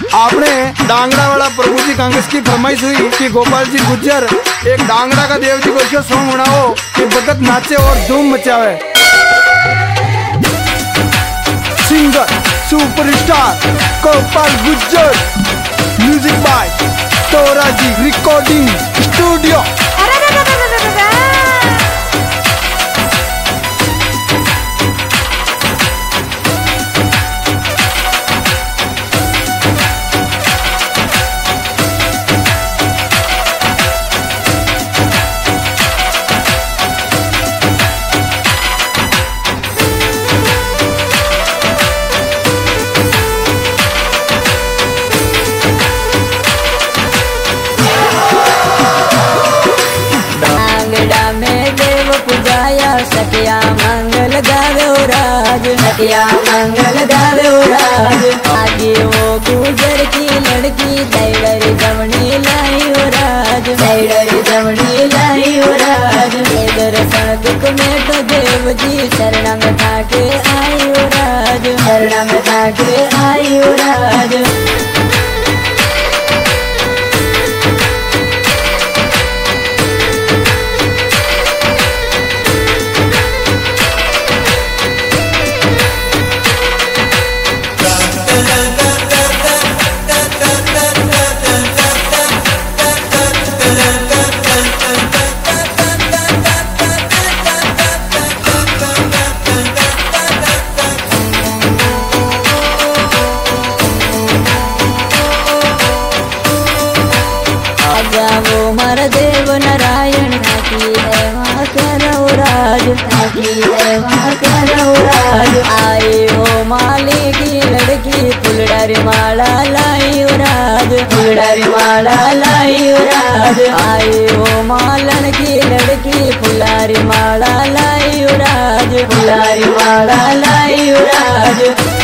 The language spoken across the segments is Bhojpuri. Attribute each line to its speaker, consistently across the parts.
Speaker 1: आपने डांगड़ा वाला प्रभु जी कांग्रेस की फरमाइश हुई कि गोपाल जी गुज्जर एक डांगड़ा का देव जी को ऐसा सॉन्ग बनाओ कि भगत नाचे और धूम मचावे। Singer superstar Gopal Gujjar, music by Tora ji recording studio.
Speaker 2: सखिया मंगल गावे राज, सखिया मंगल गावे राज। आगे वो गुजर की लड़की दैडर जमनी लाई राज, दैडर जमनी लाई राज। दर्शन दुख में तो देव जी शरण में थाके आई राज, शरण में थाके आई राज। वो मर देव नारायण थाकी है वहाँ करो राज, थाकी है वहाँ करो राज। आए हो माली की लड़की फुलडारी माला लाई राज, फुलडारी माला लाई राज। आए हो मालन की लड़की फुलारी माला लाई राज, फुलारी माला लाई राज।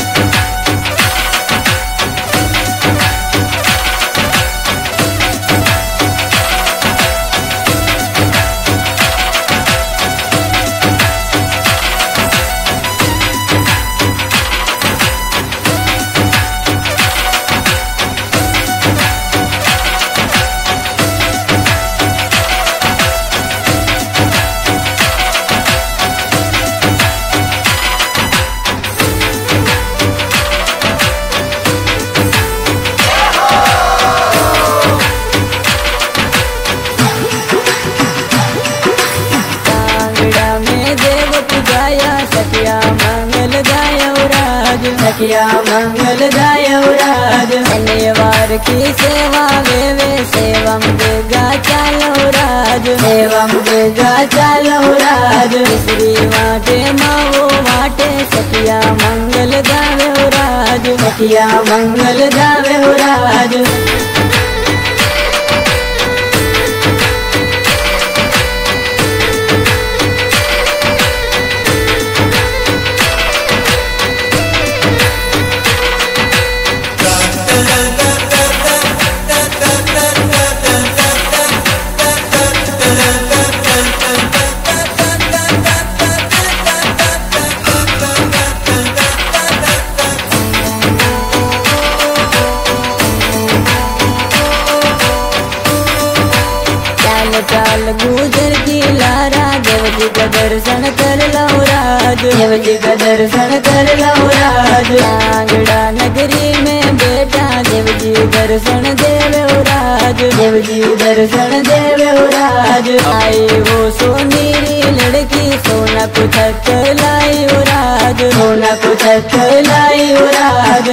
Speaker 2: सखिया मंगल गायो राज, सखिया मंगल गायो राज। शनिवार की सेवा वे सेवम देगा चालो राज, सेवम देगा चालो राज। श्री वाटे मावो वाटे सखिया मंगल गावे राज, सखिया मंगल गावे राज। चाल गुजर की लारा देव जी का दर्शन कर लो राज, देव जी का दर्शन कर लो राज। लांगड़ा नगरी में बेटा देव जी दर्शन देवे राज, देव जी दर्शन देवे राज। आई वो सोनीरी लड़की सोना कुछ लाई राज, सोना कुछ लाई राज।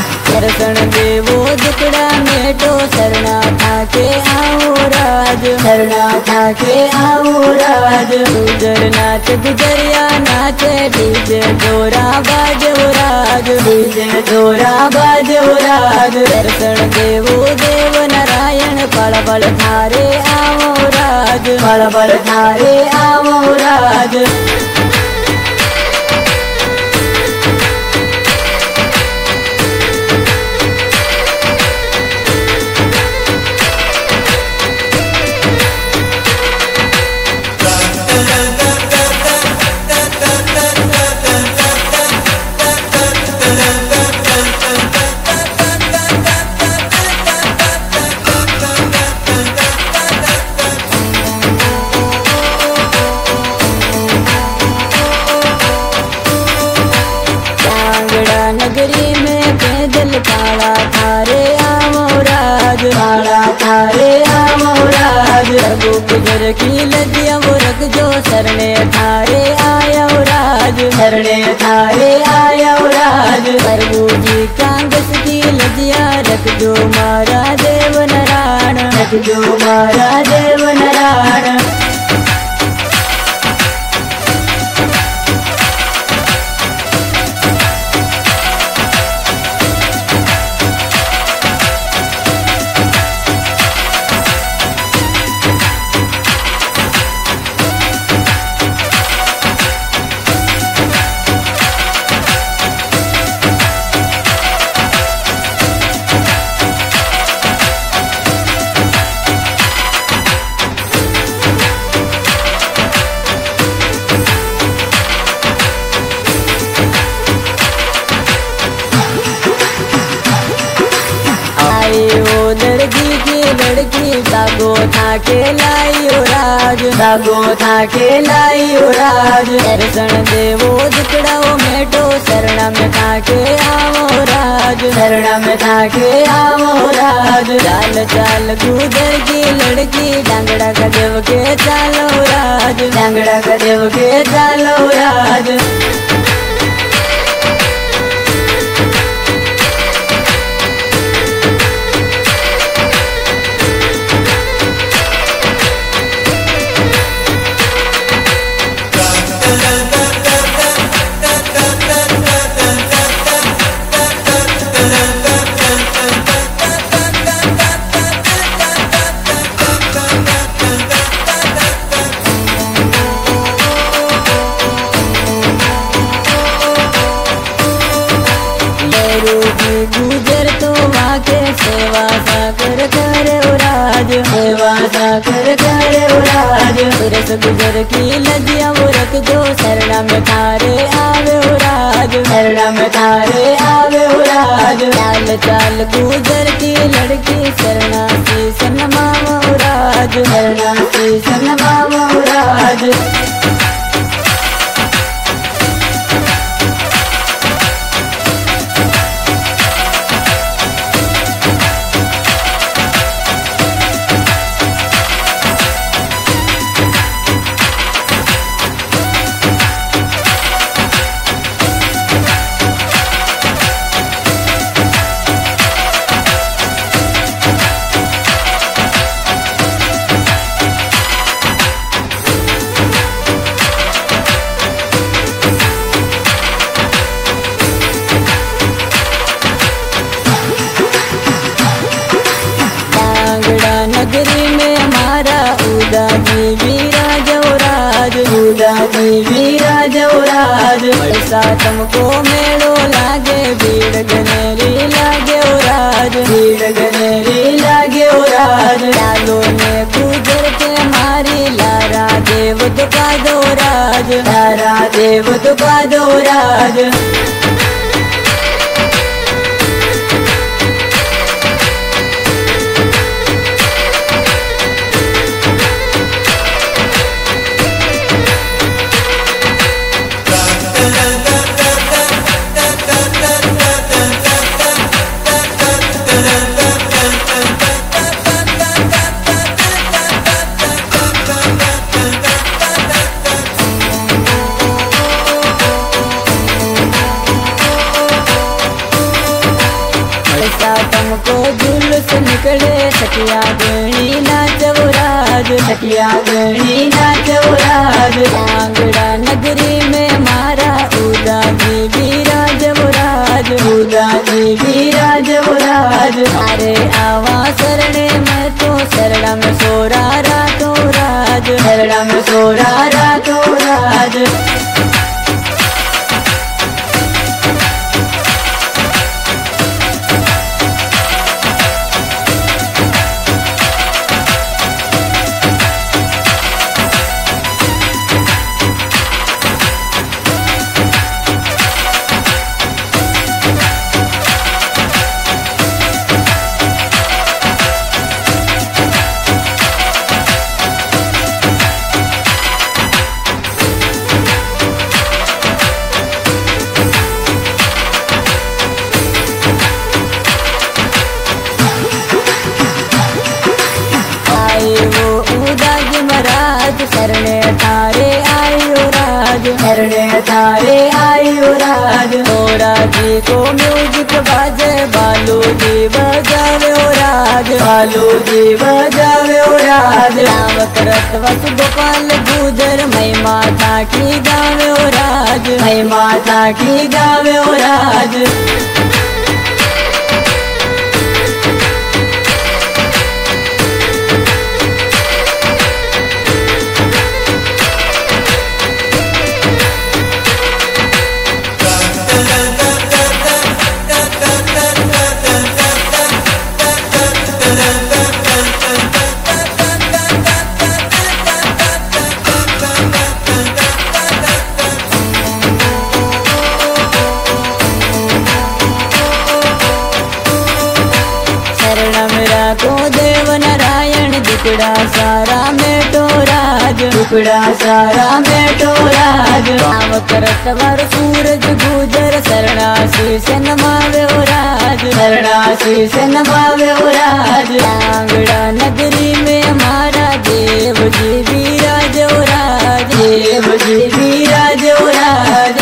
Speaker 2: दर्शन देवो दुकड़ा मेटो शरणा थाके आओ राज, शरणा थाके आओ राज। गुजर नाच गुजरिया नाचे डीजे ढोरा बाजो राज, डीजे ढोरा बाजो राज। दर्शन देवो देव नारायण पल पल थारे आओ राज, पल पल थारे आओ राज। नगरी में पैदल काला थारे आओ राज, काला थारे आओ राज। प्रभु गुजर की लजिया वो रख जो शरणे थारे आयो राज, शरणे थारे आयो राज। प्रभु जी कांगस की लजिया रख जो मारा देव नारायण, रख जो मारा देव नारायण। दर्जी की लड़की दागो थाके लाइयो राज, दागो थाके लाइयो राज। दर्शन देवो दुकड़ाओ मेटो शरणा में थाके आओ राज, शरणा में थाके आओ राज। चाल चाल गुजर की लड़की डांगड़ा का देव के चालो राज, डांगड़ा का देव के चालो राज। गुजर तो वाके सेवा साकर करे राज, सेवा साकर करे राज। रस गुजर की लजिया वो रख जो शरणा में थारे आवे राज, शरणा में थारे आवे राज। चाल चाल गुजर की लड़की शरणा सी सनमाओ राज, शरणा सी सनमाओ राज। नगरी में हमारा उदाजी विराजो राज, उदाजी विराजो राज। पैसा तुमको मेड़ो लागे भीड़ गनेरी लागे राज, भीड़ गनेरी लागे राज। लालो ने गुजर के मारी लारा देव दुका दो राज, लारा देव दुका दो राज। तुमको जुलूस निकले सखिया बेड़ी नाचो राज, सखिया गणी नाचो राज कांगड़ा नगरी में मारा उदाजी विराज राज उदाजी विराज राज अरे आवा शरणे में तो शरणा में सोरा रातो राज शरणा में सोरा रातो राज शरणे थारे आयो राज शरणे थारे आयो राज मोरा जी को म्यूजिक बाजे बालू जी बजावे ओ राज बालू जी बजावे ओ राज राम करत वस गोपाल गुजर महिमा था की गावे ओ राज महिमा था की गावे ओ राज को देव नारायण दुकड़ा सारा मेटो राज दुकड़ा सारा मेटो राज काम करत वर सूरज गुजर शरणासी से नमावे ओ राज शरणासी से नमावे ओ राज कांगड़ा नगरी में हमारा देव जी विराज ओ राज देव जी विराज ओ राज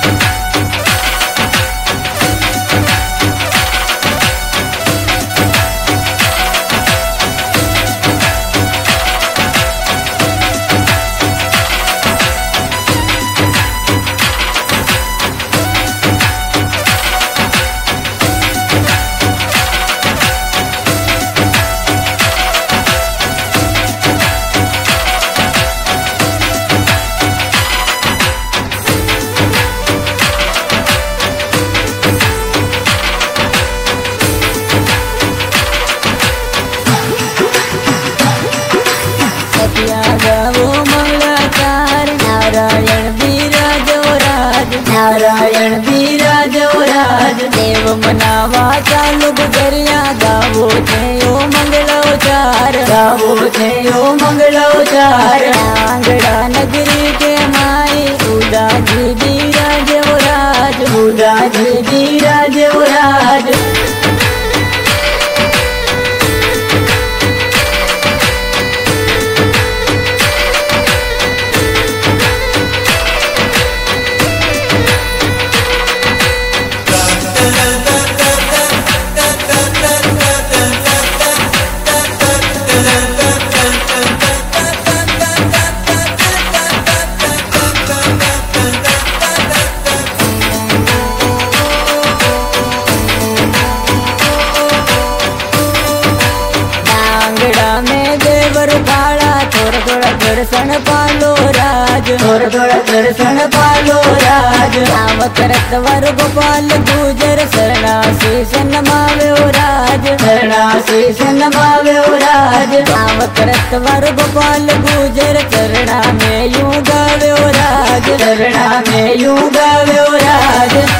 Speaker 2: नारायण विराजो राज नारायण विराजो राज देव मनावा चालू गुजरिया गावो थे ओ मंगलोचार गावो थे ओ मंगलोचार कांगड़ा नगरी के माई उदाजी विराजो राज उदाजी विराजो राज दर्शन पालो राज थोड़ा थोड़ा दर्शन पालो राज नाम करत वर गोपाल गुजर शरणासी से नमावे ओ राज शरणासी से नमावे ओ राज नाम करत वर गोपाल गुजर चरणा में यूं गावे ओ राज चरणा में यूं गावे ओ राज